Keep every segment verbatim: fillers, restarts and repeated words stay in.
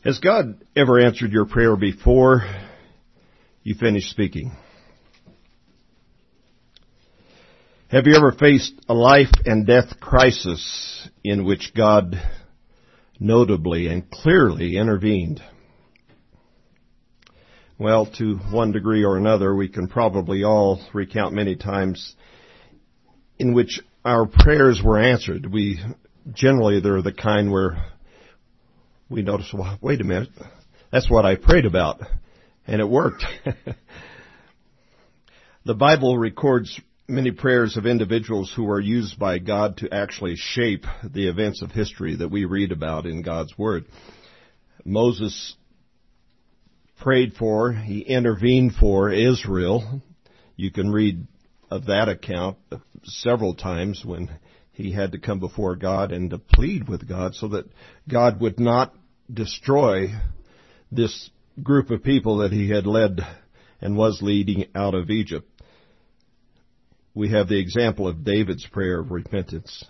Has God ever answered your prayer before you finish speaking? Have you ever faced a life and death crisis in which God notably and clearly intervened? Well, to one degree or another, we can probably all recount many times in which our prayers were answered. We generally, they're the kind where we notice, well, wait a minute, that's what I prayed about, and it worked. The Bible records many prayers of individuals who are used by God to actually shape the events of history that we read about in God's Word. Moses prayed for, he intervened for Israel. You can read of that account several times when he had to come before God and to plead with God so that God would not destroy this group of people that he had led and was leading out of Egypt. We have the example of David's prayer of repentance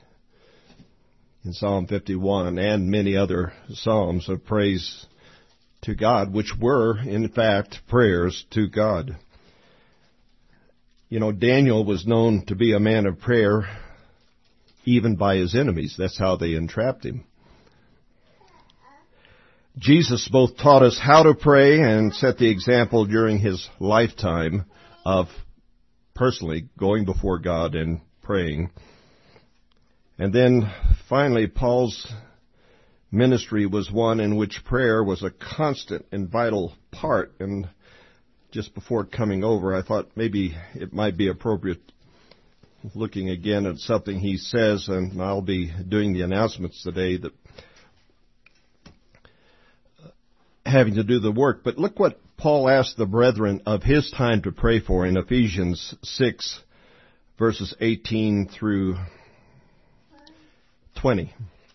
in Psalm fifty-one and many other psalms of praise to God, which were, in fact, prayers to God. You know, Daniel was known to be a man of prayer even by his enemies. That's how they entrapped him. Jesus both taught us how to pray and set the example during his lifetime of personally going before God and praying. And then finally, Paul's ministry was one in which prayer was a constant and vital part. And just before coming over, I thought maybe it might be appropriate looking again at something he says, and I'll be doing the announcements today that having to do the work. But look what Paul asked the brethren of his time to pray for in Ephesians six, verses eighteen through twenty.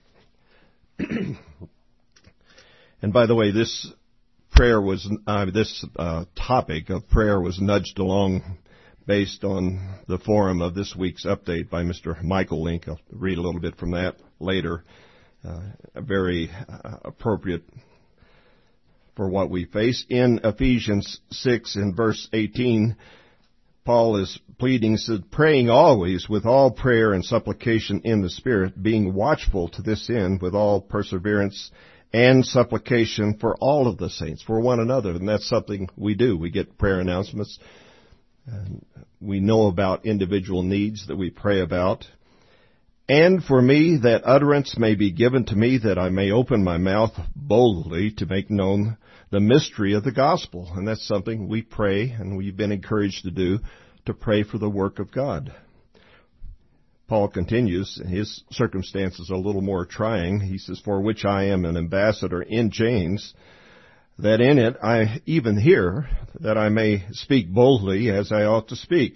And by the way, this prayer was, uh, this uh, topic of prayer was nudged along based on the forum of this week's update by Mister Michael Link. I'll read a little bit from that later. Uh, very uh, appropriate for what we face. In Ephesians six in verse eighteen, Paul is pleading, said, praying always with all prayer and supplication in the Spirit, being watchful to this end with all perseverance and supplication for all of the saints, for one another. And that's something we do. We get prayer announcements. And we know about individual needs that we pray about. And for me, that utterance may be given to me, that I may open my mouth boldly to make known the mystery of the gospel. And that's something we pray, and we've been encouraged to do, to pray for the work of God. Paul continues, his circumstances are a little more trying. He says, for which I am an ambassador in chains, that in it I even hear that I may speak boldly as I ought to speak.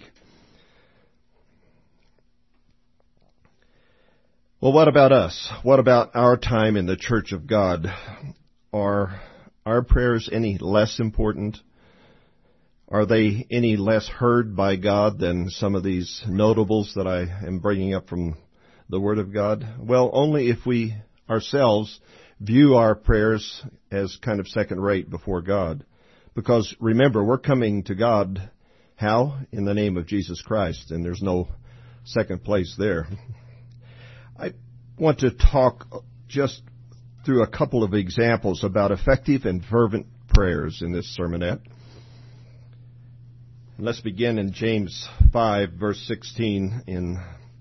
Well, what about us? What about our time in the church of God? Are our prayers any less important? Are they any less heard by God than some of these notables that I am bringing up from the Word of God? Well, only if we ourselves view our prayers as kind of second-rate before God. Because remember, we're coming to God, how? In the name of Jesus Christ, and there's no second place there. I want to talk just through a couple of examples about effective and fervent prayers in this sermonette. Let's begin in James five, verse sixteen, in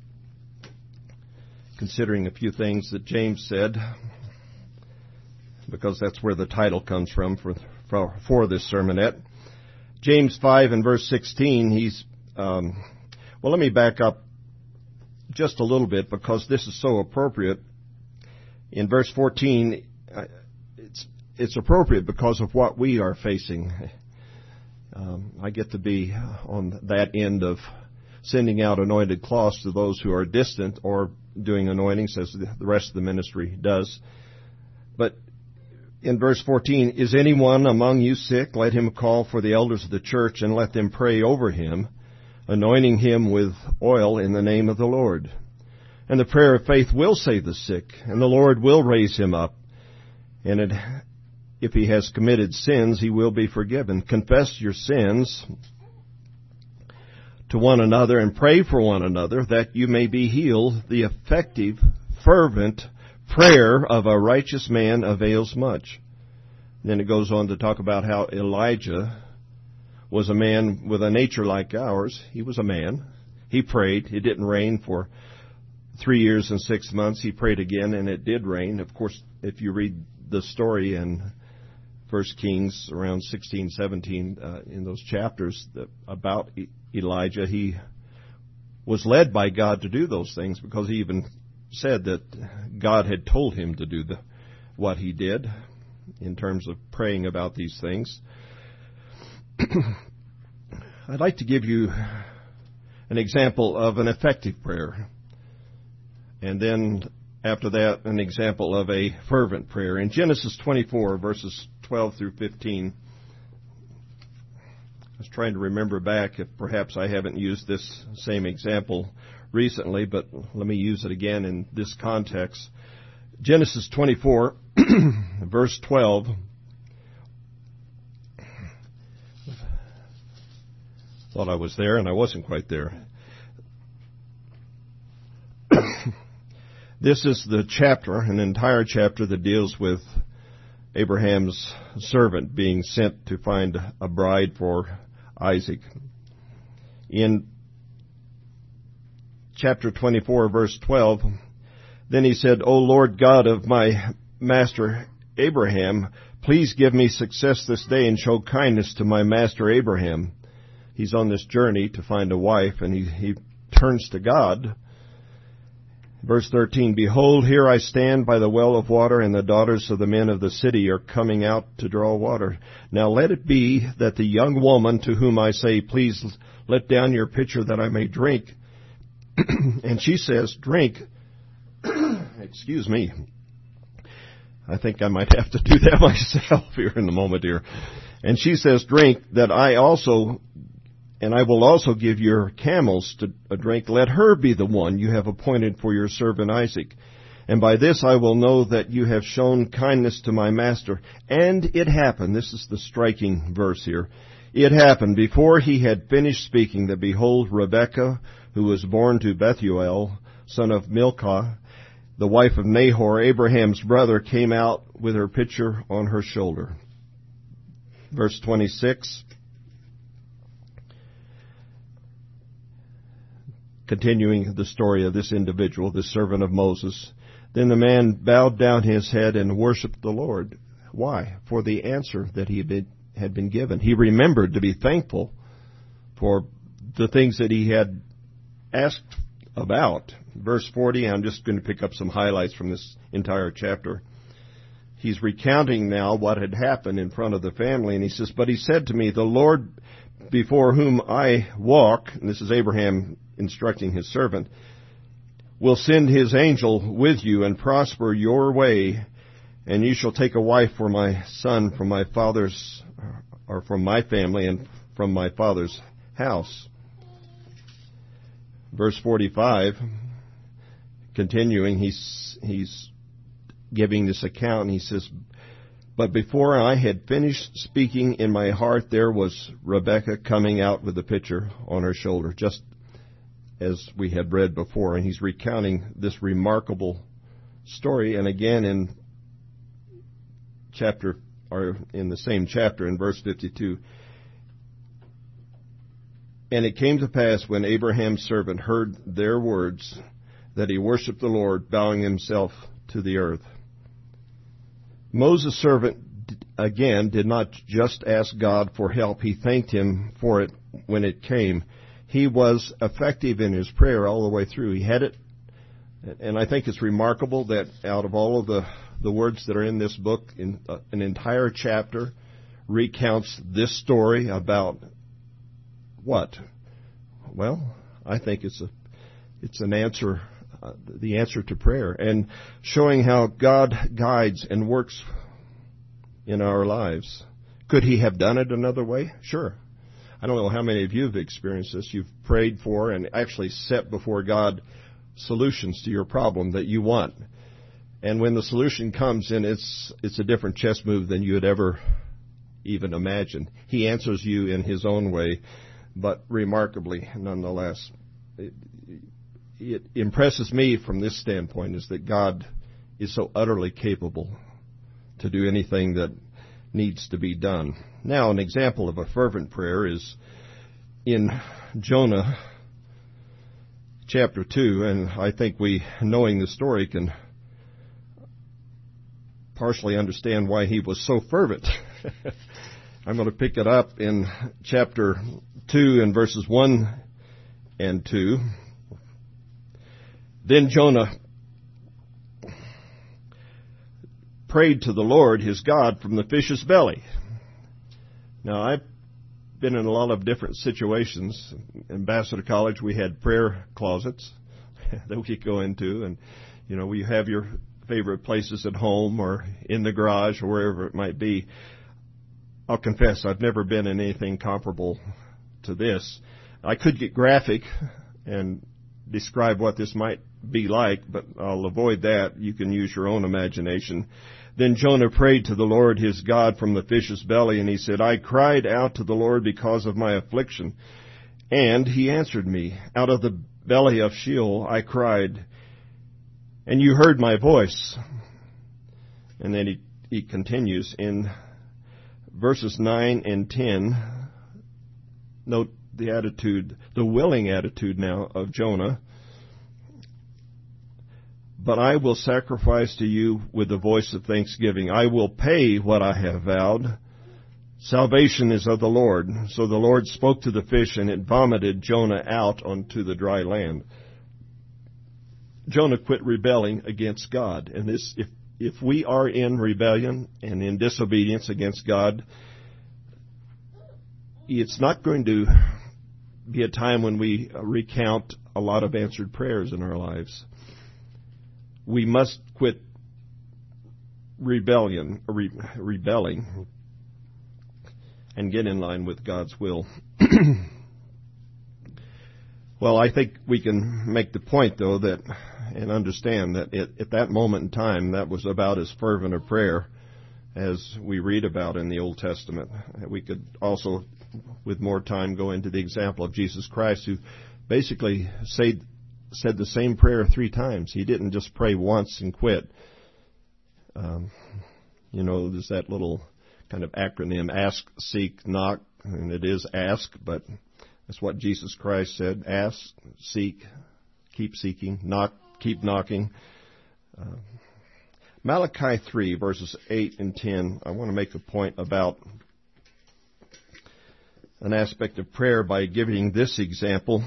considering a few things that James said, because that's where the title comes from for for, for this sermonette. James five and verse sixteen, he's, um, well, let me back up just a little bit because this is so appropriate. In verse fourteen, it's it's appropriate because of what we are facing. Um, I get to be on that end of sending out anointed cloths to those who are distant or doing anointings as the rest of the ministry does. But in verse fourteen, is anyone among you sick? Let him call for the elders of the church and let them pray over him, anointing him with oil in the name of the Lord. And the prayer of faith will save the sick, and the Lord will raise him up. And it if he has committed sins, he will be forgiven. Confess your sins to one another and pray for one another that you may be healed. The effective, fervent prayer of a righteous man avails much. And then it goes on to talk about how Elijah was a man with a nature like ours. He was a man. He prayed. It didn't rain for three years and six months. He prayed again, and it did rain. Of course, if you read the story in First Kings around sixteen, seventeen, uh, in those chapters that, about e- Elijah, he was led by God to do those things because he even said that God had told him to do the, what he did in terms of praying about these things. I'd like to give you an example of an effective prayer. And then after that, an example of a fervent prayer. In Genesis twenty-four, verses twelve through fifteen, I was trying to remember back if perhaps I haven't used this same example recently, but let me use it again in this context. Genesis twenty-four, verse twelve. Thought I was there, and I wasn't quite there. This is the chapter, an entire chapter that deals with Abraham's servant being sent to find a bride for Isaac. In chapter twenty-four, verse twelve, then he said, O Lord God of my master Abraham, please give me success this day and show kindness to my master Abraham. He's on this journey to find a wife, and he, he turns to God. Verse thirteen, Behold, here I stand by the well of water, and the daughters of the men of the city are coming out to draw water. Now let it be that the young woman to whom I say, Please let down your pitcher that I may drink. And she says, Drink. Excuse me. I think I might have to do that myself here in a moment here. And she says, Drink, that I also... And I will also give your camels to a drink. Let her be the one you have appointed for your servant Isaac. And by this I will know that you have shown kindness to my master. And it happened, this is the striking verse here. It happened before he had finished speaking that behold, Rebekah, who was born to Bethuel, son of Milcah, the wife of Nahor, Abraham's brother, came out with her pitcher on her shoulder. Verse twenty-six. Continuing the story of this individual, this servant of Moses. Then the man bowed down his head and worshipped the Lord. Why? For the answer that he had been, had been given. He remembered to be thankful for the things that he had asked about. Verse forty, I'm just going to pick up some highlights from this entire chapter. He's recounting now what had happened in front of the family, and he says, But he said to me, The Lord before whom I walk, and this is Abraham instructing his servant, will send his angel with you and prosper your way, and you shall take a wife for my son from my father's, or from my family and from my father's house. Verse forty-five, continuing, he's, he's giving this account, and he says, But before I had finished speaking in my heart, there was Rebekah coming out with the pitcher on her shoulder, just as we had read before. And he's recounting this remarkable story. And again in chapter, or in the same chapter, in verse fifty-two, And it came to pass when Abraham's servant heard their words that he worshipped the Lord, bowing himself to the earth. Moses' servant, again, did not just ask God for help. He thanked him for it when it came. He was effective in his prayer all the way through. He had it. And I think it's remarkable that out of all of the, the words that are in this book, in, uh, an entire chapter recounts this story about what? Well, I think it's a it's an answer, uh, the answer to prayer, and showing how God guides and works in our lives. Could he have done it another way? Sure. I don't know how many of you have experienced this. You've prayed for and actually set before God solutions to your problem that you want. And when the solution comes in, it's it's a different chess move than you had ever even imagined. He answers you in his own way, but remarkably nonetheless. It, it impresses me from this standpoint is that God is so utterly capable to do anything that needs to be done. Now, an example of a fervent prayer is in Jonah chapter two, and I think we, knowing the story, can partially understand why he was so fervent. I'm going to pick it up in chapter two and verses one and two. Then Jonah prayed to the Lord his God from the fish's belly. Now, I've been in a lot of different situations. In Ambassador College, we had prayer closets that we could go into, and, you know, you have your favorite places at home or in the garage or wherever it might be. I'll confess, I've never been in anything comparable to this. I could get graphic and describe what this might be like, but I'll avoid that. You can use your own imagination. Then Jonah prayed to the Lord his God from the fish's belly, and he said, I cried out to the Lord because of my affliction, and he answered me. Out of the belly of Sheol I cried, and you heard my voice. And then he, he continues in verses nine and ten. Note the attitude, the willing attitude now of Jonah. But I will sacrifice to you with the voice of thanksgiving. I will pay what I have vowed. Salvation is of the Lord. So the Lord spoke to the fish, and it vomited Jonah out onto the dry land. Jonah quit rebelling against God. And this, if, if we are in rebellion and in disobedience against God, it's not going to be a time when we recount a lot of answered prayers in our lives. We must quit rebellion, re, rebelling, and get in line with God's will. Well, I think we can make the point, though, that and understand that it, at that moment in time, that was about as fervent a prayer as we read about in the Old Testament. We could also, with more time, go into the example of Jesus Christ, who basically said, said the same prayer three times. He didn't just pray once and quit. Um, you know, there's that little kind of acronym, ask, seek, knock, and it is ask, but that's what Jesus Christ said. Ask, seek, keep seeking, knock, keep knocking. Uh, Malachi three, verses eight and ten, I want to make a point about an aspect of prayer by giving this example.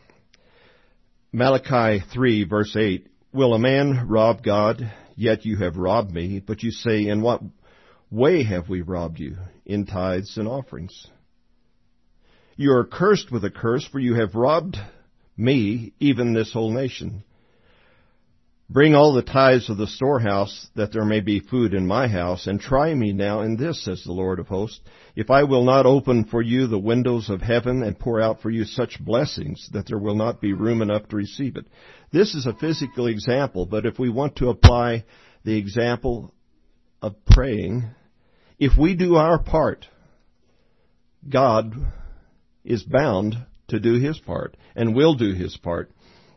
Malachi three, verse eight, will a man rob God? Yet you have robbed me. But you say, in what way have we robbed you? In tithes and offerings. You are cursed with a curse, for you have robbed me, even this whole nation. Bring all the tithes of the storehouse, that there may be food in my house, and try me now in this, says the Lord of hosts, if I will not open for you the windows of heaven and pour out for you such blessings that there will not be room enough to receive it. This is a physical example, but if we want to apply the example of praying, if we do our part, God is bound to do His part and will do His part.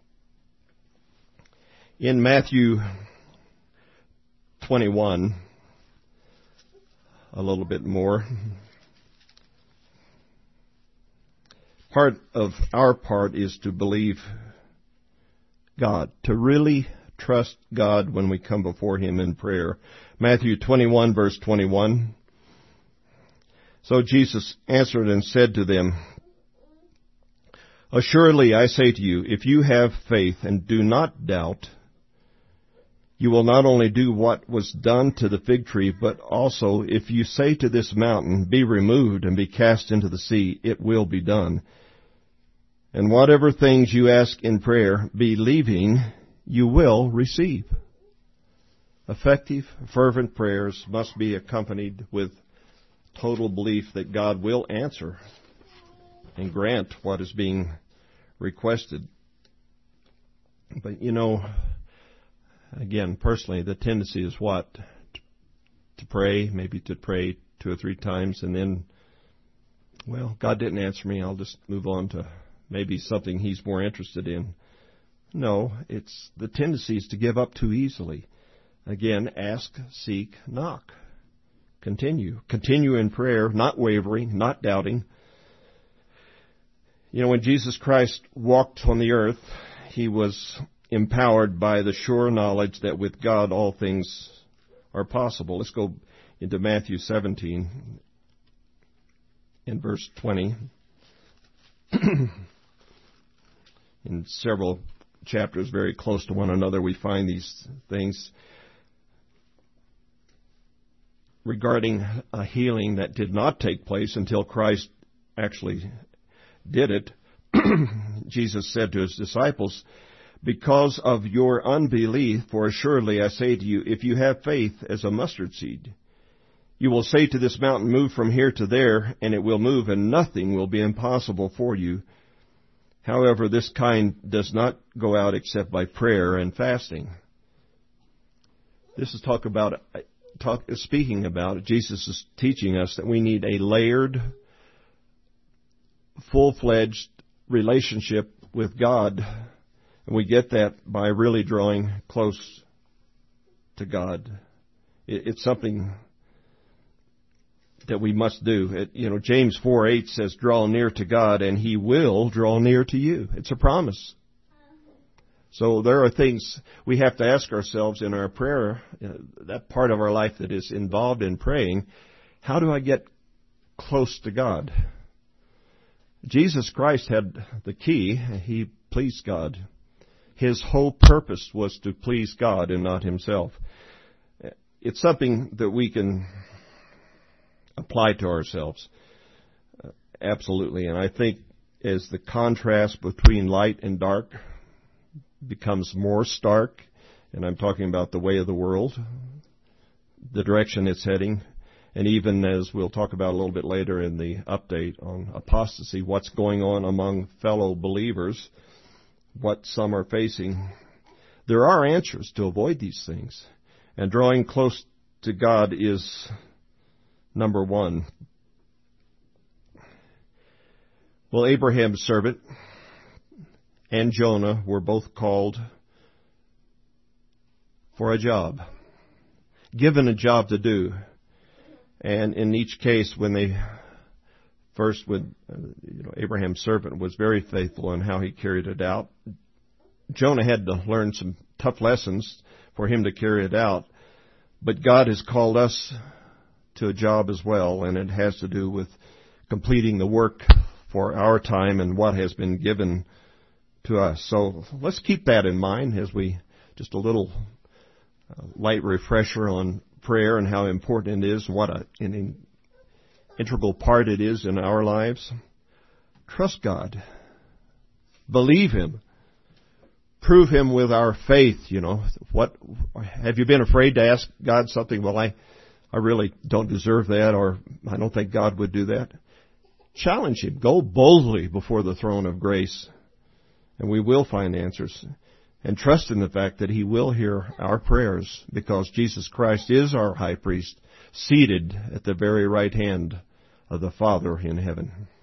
In Matthew twenty-one, a little bit more, part of our part is to believe God, to really trust God when we come before Him in prayer. Matthew twenty-one, verse twenty-one. So Jesus answered and said to them, assuredly I say to you, if you have faith and do not doubt, you will not only do what was done to the fig tree, but also if you say to this mountain, be removed and be cast into the sea, it will be done. And whatever things you ask in prayer, believing, you will receive. Effective, fervent prayers must be accompanied with total belief that God will answer and grant what is being requested. But, you know, again, personally, the tendency is what? To pray, maybe to pray two or three times, and then, well, God didn't answer me. I'll just move on to maybe something He's more interested in. No, it's the tendency is to give up too easily. Again, ask, seek, knock. Continue. Continue in prayer, not wavering, not doubting. You know, when Jesus Christ walked on the earth, He was empowered by the sure knowledge that with God all things are possible. Let's go into Matthew seventeen in verse twenty. In several chapters very close to one another, we find these things regarding a healing that did not take place until Christ actually did it. Jesus said to His disciples, "Because of your unbelief, for assuredly I say to you, if you have faith as a mustard seed, you will say to this mountain, move from here to there, and it will move, and nothing will be impossible for you. However, this kind does not go out except by prayer and fasting." This is talk about, talk, speaking about, Jesus is teaching us that we need a layered, full-fledged relationship with God. And we get that by really drawing close to God. It, it's something that we must do. It, you know, James four eight says, "Draw near to God, and He will draw near to you." It's a promise. So there are things we have to ask ourselves in our prayer, uh, that part of our life that is involved in praying. How do I get close to God? Jesus Christ had the key. He pleased God. His whole purpose was to please God and not Himself. It's something that we can apply to ourselves. Uh, absolutely. And I think as the contrast between light and dark becomes more stark, and I'm talking about the way of the world, the direction it's heading, and even as we'll talk about a little bit later in the update on apostasy, what's going on among fellow believers, what some are facing, there are answers to avoid these things. And drawing close to God is number one. Well, Abraham's servant and Jonah were both called for a job, given a job to do. And in each case, when they first, when you know, Abraham's servant was very faithful in how he carried it out. Jonah had to learn some tough lessons for him to carry it out. But God has called us to a job as well, and it has to do with completing the work for our time and what has been given to us. So let's keep that in mind as we, just a little uh, light refresher on prayer and how important it is, what a, an integral part it is in our lives. Trust God. Believe Him. Prove Him with our faith, you know. What, have you been afraid to ask God something? Well, I, I really don't deserve that, or I don't think God would do that. Challenge Him. Go boldly before the throne of grace, and we will find answers. And trust in the fact that He will hear our prayers, because Jesus Christ is our high priest, seated at the very right hand of the Father in heaven.